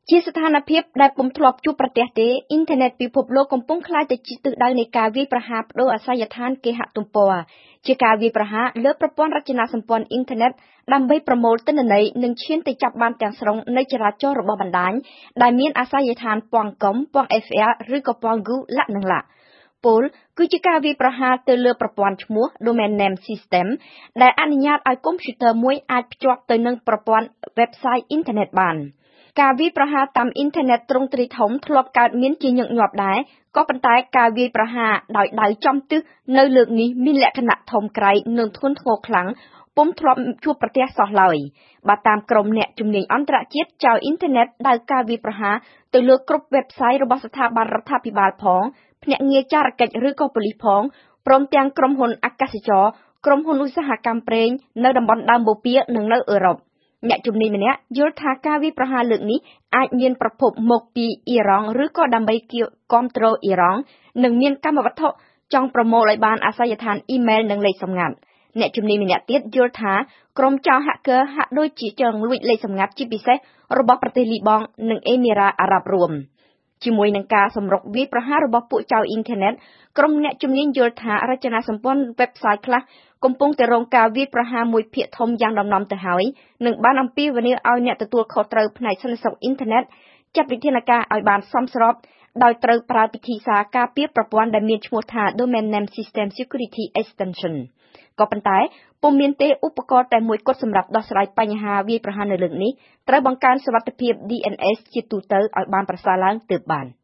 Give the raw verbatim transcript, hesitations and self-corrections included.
ជាស្ថានភាពដែលពុំធ្លាប់ជួបប្រទះទេអ៊ីនធឺណិតពិភពលោកកំពុងក្លាយទៅជាទិសដៅនៃការវាយប្រហារបដូរអាសយដ្ឋានគេហទំព័រជាការវាយប្រហារលើប្រព័ន្ធរចនាសម្ព័ន្ធអ៊ីនធឺណិតដើម្បីប្រមូលទិន្នន័យនិងឈានទៅចាប់បានទាំងស្រុងនៃចរាចរណ៍របស់បណ្ដាញដែលមានអាសយដ្ឋាន .com .fr ឬក៏ .gu លក្ខនឹងលក្ខពលគឺជាការវាយប្រហារទៅលើប្រព័ន្ធឈ្មោះ Domain Name System ដែលអនុញ្ញាតឲ្យកុំព្យូទ័រមួយអាចភ្ជាប់ទៅនឹងប្រព័ន្ធ website អ៊ីនធឺណិតបានការវាយប្រហារតាមអ៊ីនធឺណិតទ្រង់ទ្រាយធំធ្លាប់កើតមានជាញឹកញាប់ដែរក៏ប៉ុន្តែការវាយប្រហារដោយដៃចំទិសនៅលើកនេះមានលក្ខណៈធំក្រៃនិងធ្ងន់ធ្ងរខ្លាំងពុំធ្លាប់ជួបប្រទះសោះឡើយបើតាមក្រុមអ្នកជំនាញអន្តរជាតិចៅអ៊ីនធឺណិតដែលការវាយប្រហារទៅលើគ្រប់ website របស់ស្ថាប័នរដ្ឋាភិបាលផងភ្នាក់ងារចារកិច្ចឬក៏ប៉ូលីសផងព្រមទាំងក្រុមហ៊ុនអាកាសចរក្រុមហ៊ុនឧស្សាហកម្មប្រេងនៅតំបន់ដើមបូព៌ានិងនៅអឺរ៉ុបអ្នកជំនាញម្នាក់យល់ថាការវាយប្រហារលើកនេះអាចមានប្រភពមកពីអ៊ីរ៉ង់ឬក៏ដើម្បីគាំទ្រអ៊ីរ៉ង់និងមានកម្មវត្ថុចង់ប្រមូលឲ្យបានអាសយដ្ឋានអ៊ីមែលនិងលេខសម្ងាត់អ្នកជំនាញម្នាក់ទៀតយល់ថាក្រុមចៅ hacker ហាក់ដូចជាចង់លួចលេខសម្ងាត់ជាពិសេសរបស់ប្រទេសលីបង់និងអេមីរ៉ាអារ៉ាប់រួមជាមួយនឹងការសម្រុកវាយប្រហាររបស់ពួកចៅអ៊ីនធឺណិតក្រុមអ្នកជំនាញយល់ថារចនាសម្ព័ន្ធ website ខ្លះកំពុងតែរងការវាយប្រហារមួយភាគធំយ៉ាងដំណំទៅហើយនិងបានអំពាវនាវឲ្យអ្នកទទួលខុសត្រូវផ្នែកសន្តិសុខអ៊ីនធឺណិតចាត់វិធានការឲ្យបានសមស្របដោយត្រូវប្រើពិធីសារការពារប្រព័ន្ធដែលមានឈ្មោះថា Domain Name System Security Extension ក៏ប៉ុន្តែពុំមានទេឧបករណ៍តែមួយគត់សម្រាប់ដោះស្រាយបញ្ហាវាយប្រហារនៅលើកនេះត្រូវបង្កើនសុវត្ថិភាព ឌី អេន អេស ជាទូទៅឲ្យបានប្រសើរឡើងទើបបាន